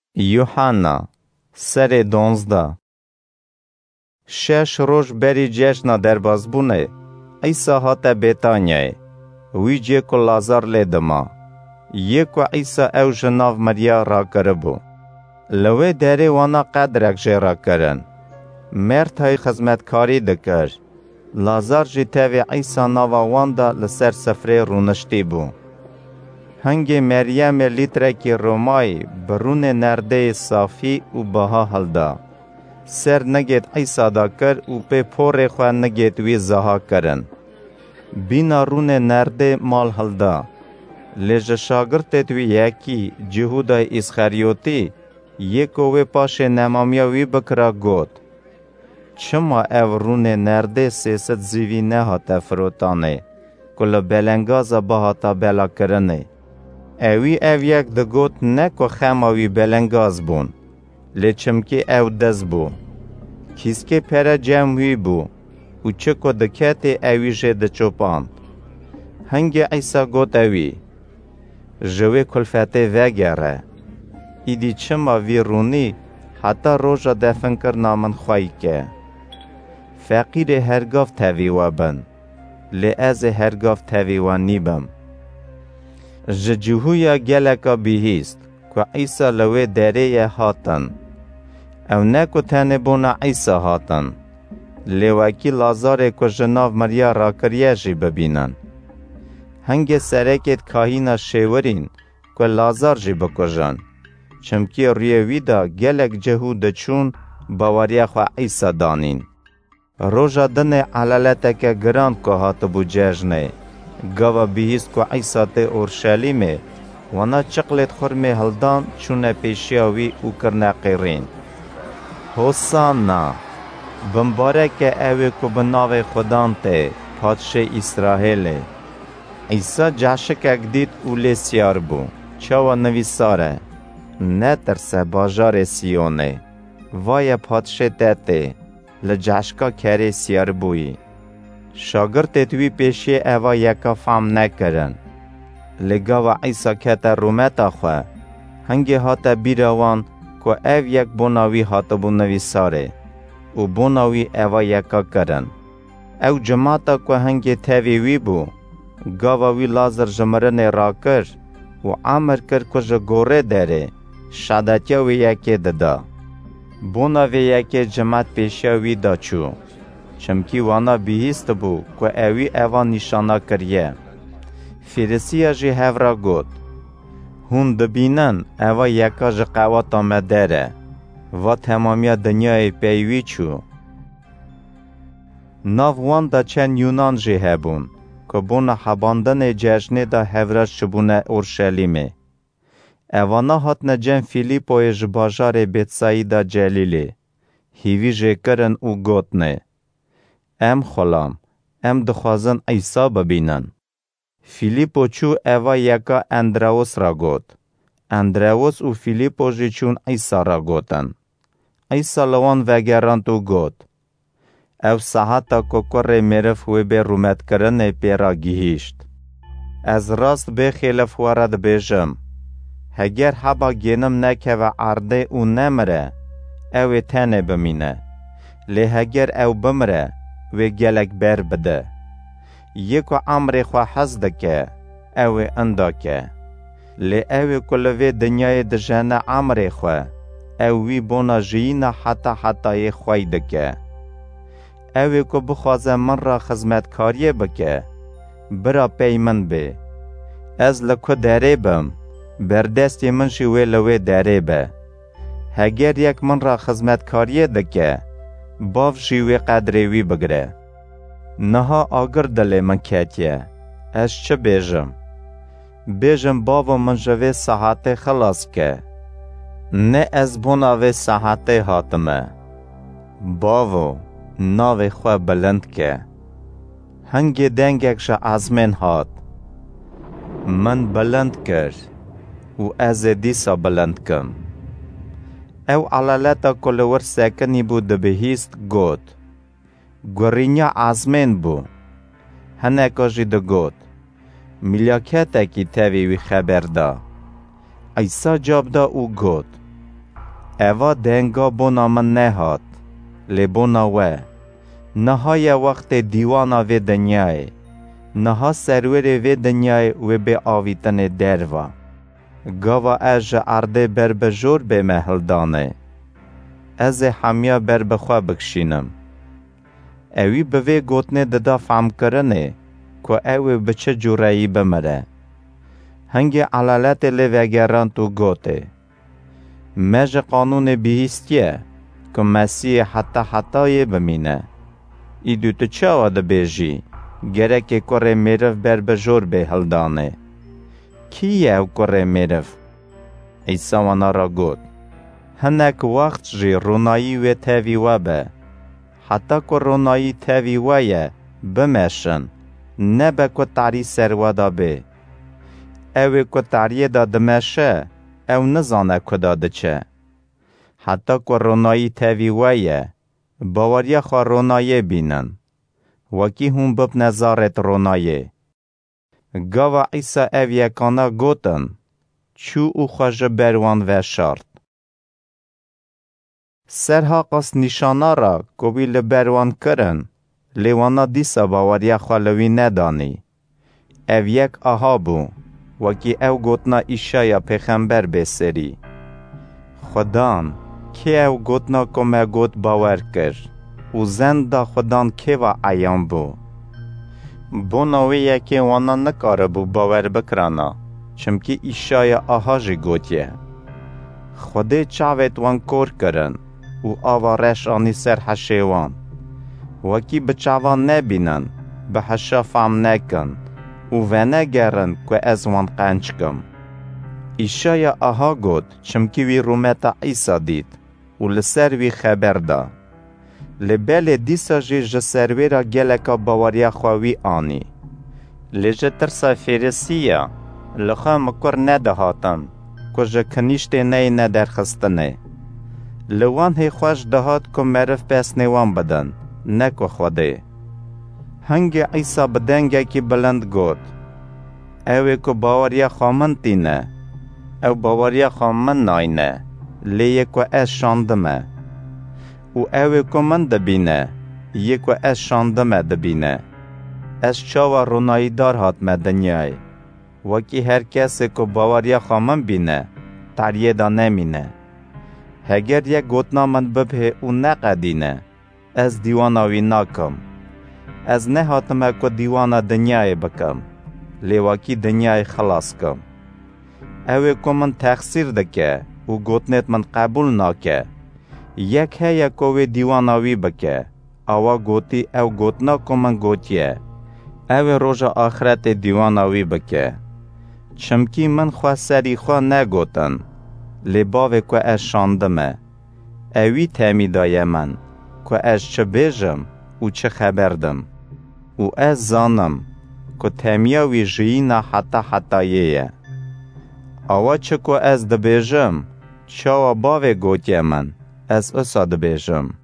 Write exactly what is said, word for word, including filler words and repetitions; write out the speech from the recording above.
یوحنا سر دونزده. شش روز بری جشن دربازبونه عیسی هات بیتانیه وی جه که لازار لیدما یکو عیسی او جناو مریا را کربو لوی داری وانا قدرک جه را کرن مرد های خزمتکاری دکر لازار جی تاوی عیسی ناوا واندا لسر سفره رونشتی بو هنگی مریم لیترکی رومای برون نرده صافی و بها هلدا سر نگید عیسی دا کر و پی پور خواه نگید وی زها کرن بینا رون نرده مال هلدا لیج شاگرتت وی یکی جهودا اسخریوتی یکو وی پاش نمامیا وی بکرا گوت چما او رون نرده سیست زیوی نه تا فروتانه کل بلنگازا بها تا بلا کرنه اوی او یک دگوت نکو خماوی بلنگاز بون لیچمکی او دز بو کیسکی پر جمعی بو و چکو دکتی اوی جه چوپاند هنگی عیسی گوت اوی جوی کلفته وگره ایدی چما وی رونی حتی روژا دفن کر نامن خواهی که فقیر هرگاف تاوی و بن لی از هرگاف تاوی و نیبم ججوهویا گلکا بیهیست که عیسی لوی داره هاتن او نکو تنه بونا عیسی هاتن لیواکی لازاره که جناو مریا را کریه جی ببینن هنگ سرکت کاهینا شیورین که لازار جی بکجن چمکی ریوی دا گلک جهود چون باوریا خو عیسی دانین روژا دن علالتک گراند که هات بو ججنه گاوا بیهیست که عیسی ته اورشلیمه وانا چقلت خورمه هلدان چونه پیشیاوی او کرنه قیرین حسانا بمبارک اوی که بناو خودان ته پادشه اسرائیل عیسی جاشک اگدید اولی سیار بو چاوا نویساره نترسه باجار سیونه وای پادشه ته لجاشکا کری سیار بوی شاگرد توی پیشی اوا یکا فهم نکرن لگاوا عیسی کتا رومتا خواه هنگی هاتا بیروان که او یک بوناوی هاتا بوناوی ساره و بوناوی اوا یکا کرن او جماعتا که هنگی تاوی وی بو گاوا وی لازر جمرن را کر و عمر کر که جگوره داره شادتیا وی یکی دادا بوناوی یکی جماعت پیشیا وی دا چو چمکی وانا بیهیست بو که اوی اوان نشانا کریه فیرسیا جی هفرا گوت هون دبینن اوا یکا جی قواتا مداره و تمامیا دنیای پیوی چو ناو وان دا چند یونان جی هبون که بونا حباندن جشنه دا هفراش چبونه اورشلیمه اوانا هاتن جن فیلیپوی جباجار بیتسایی دا جلیلی هیوی جی کرن او گوتنه ام خلام ام دخوازن عیسی ببینن فیلیپو چو اوا یکا اندراوس را گوت اندراوس و فیلیپو جی چون عیسی را گوتن عیسی لوان وگران تو گوت او ساعتا کوکر مرف وی به رومت کرن پیرا گیهیشت از راست به خلاف ورد بیجم هگر حبا گینم نکه و عرده او نمره او تنه بمینه لی هگر او بمره و گلک بر بده یکو عمر خوا حزد که او اندا که لی او کلوی دنیای دجانه عمر خوا او وی بونا جینا حتا حتای خوای دکه او که بخوازه من را خزمتکاریه بکه برا پیمن بی از لکو داره بم بردستی من شوی لوی داره به هگر یک من را خزمتکاریه دکه باف شیوی قدری وی بگره نها آگر دلی من کتیه از چه بیجم بیجم باو من جوی ساعت خلاص که نه از بوناوی ساعت حاتمه باو ناوی خواه بلند که هنگی دنگکش آزمین هات من بلند کرد و از دیسا بلند کم او علالتا کلور سکنی بو دبهیست گوت گورینیا آزمین بو هنکا جی دو گوت ملیاکتا کی تاوی وی خبر دا عیسی جاب دا او گوت اوا دنگا بونا من نهات لبونا و نهای وقت دیوانا و دنیای نها سرور و دنیای و به آویتن دروا گاوا اج عرده بر بجور به محل دانه از همیا بر بخوا بکشینم اوی بوی گوتنه ددا فهم کرنه که اوی بچه جورایی بمره هنگی علالت لوگران تو گوته مج قانون بیستیه که مسیح حتی حتای بمینه ای دو تو چه آده بیجی گره که کره میرف بر بجور به هلدانه کیه او کره میرف؟ عیسی وانا را گوت هنک وقت جی رونایی و تاوی و به حتی که رونایی تاوی ویه بمشن نبه که تاری سروا دا به اوی که تاری دا دمشه او نزانه که داده چه حتی که رونایی تاوی ویه باوریا خواه رونایی بینن وکی هم بب نظارت رونایی گاوا عیسی او یکانا گوتن چو او خواه بروان و شارت سرها قص نشانا را کوبی لبروان کرن لیوانا دیسا باوریا خواه لوی ندانی او یک آها بو وکی او گوتنا ایشایا پیغمبر بسری خدان که او گوتنا کمه گوت باور کر و زنده خدان که و عیان بو بو نوی یکی وانا نکاره بو باور بکرانا چمکی ایشایا آها جی گوتیه خوده چاوت وان کور کرن و آوارش آنی سر حشیوان وکی بچاوان نبینن به حشا فهم نکن و ونه گرن که از وان قنچ کم ایشایا آها گوت چمکی وی رومتا عیسا دید و لسر وی خبر دا لبل دیسا جی جسر وی را گلکا باوریا خواهی آنی لجه ترسا فیرسیا لخوا مکر ندهاتم که جه کنیشت نی ندرخستنه لوان هی خوش دهات که معرف پس نیوان بدن نکو خوده هنگ عیسا بدنگه که بلند گوت اوی که باوریا خامن تینه او باوریا خامن ناینه لیه که از شاندمه و اوی که من دبینه یه که از شاندمه دبینه از چاوا رونایی دار هات مدنیای وکی هر کسی که باوریا خامن بینه تریه دا نمینه هگر یک گوتنا من ببه او نقدینه از دیواناوی ناکم از نه هاتمه که دیوانا دنیای بکم لیواکی دنیای خلاص کم اوی که من تقصیر دکه و گوتنت من قبول ناکه یک هیا که وی دیواناوی بکه اوا گوتی او گوتنا که من گوتیه اوی روژا آخرت دیواناوی بکه چمکی من خواه سری خواه نگوتن لباوی که از شاندمه اوی تمیدای من که از چه بیجم و چه خبردم و از زانم که تمیاوی جیینا حتی حتاییه اوا چه که از دبیجم چاوا باوی گوتی من از اصا دبیجم